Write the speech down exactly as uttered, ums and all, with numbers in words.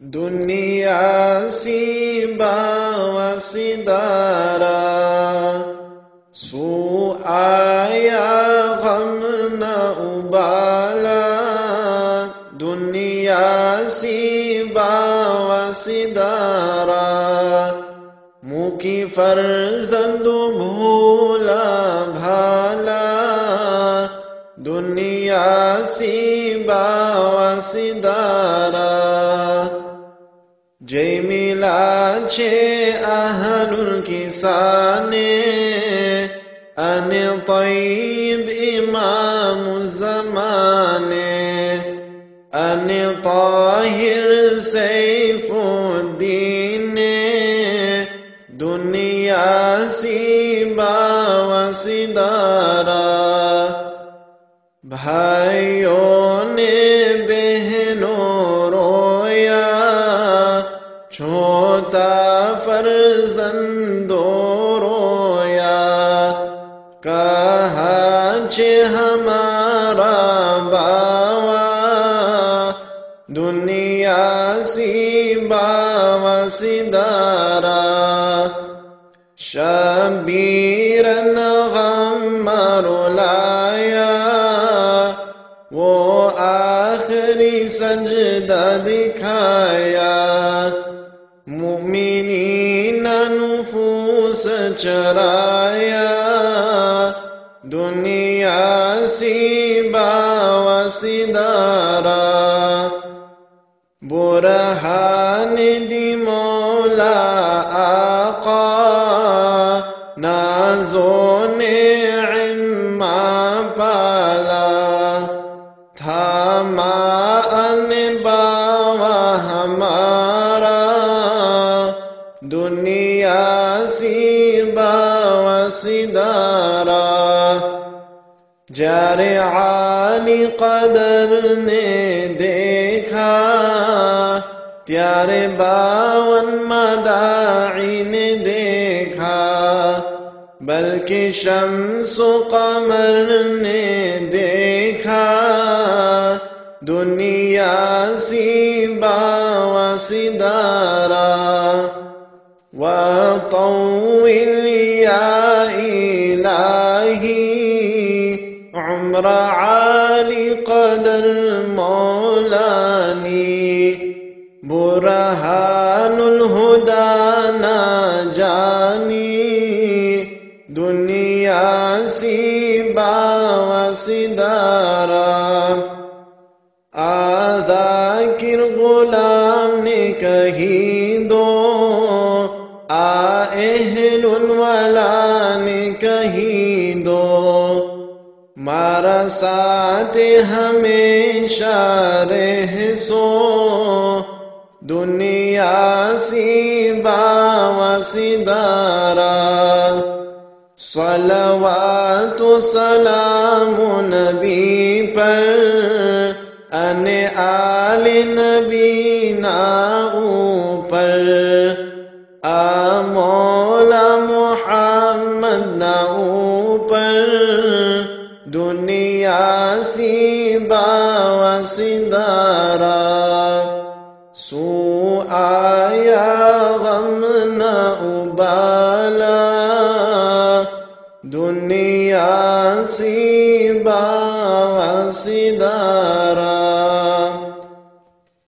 دنیا سی باوسیدارا، سو آیا غم نہ ابالا، دنیا سی باوسیدارا، منہ کی فرزند بھولا بھالا، دنیا سی باوسیدارا، جے ملا چھے اہل الکسانے، ان طیب امام الزمانے، ان طاہر سیف الدین، دنیا سی باوسیدارا، بھائیوں نے بہنوں رویا، چھوٹا فرزندو رویا، کہا چھے ہمارا باوا، دنیا سی باوسیدارا، شبیرن غمر لایا، وہ آخری سجدہ دکھایا، مومنین نفوس چرایا، دنیا سی باوسیدارا، برہان دی مولا آقا، نازو نعم پالا، تھا مان باوا ہمارا، دنیا سی باوسیدارا، جار عالی قدر نے دیکھا، تیار باون مداعی نے دیکھا، بلکہ شمس و قمر نے دیکھا، دنیا سی باوسیدارا، وطول یا الہی عمر عالی قدر مولانی، برہان الہدا ناجانی، دنیا سی باوسیدارا، آذاکر غلام نے کہی دو، آ اہل الولا نے کہی دو، مارا ساتھ ہمیشہ رہ سو، دنیا سی باوسیدارا، صلوات و سلام نبی پر، ان آل نبی نا اوپر، آ مولا محمد نا اوپر، دنیا سی باوسیدارا، سو آیا غم نہ ابالا، دنیا سی باوسیدارا۔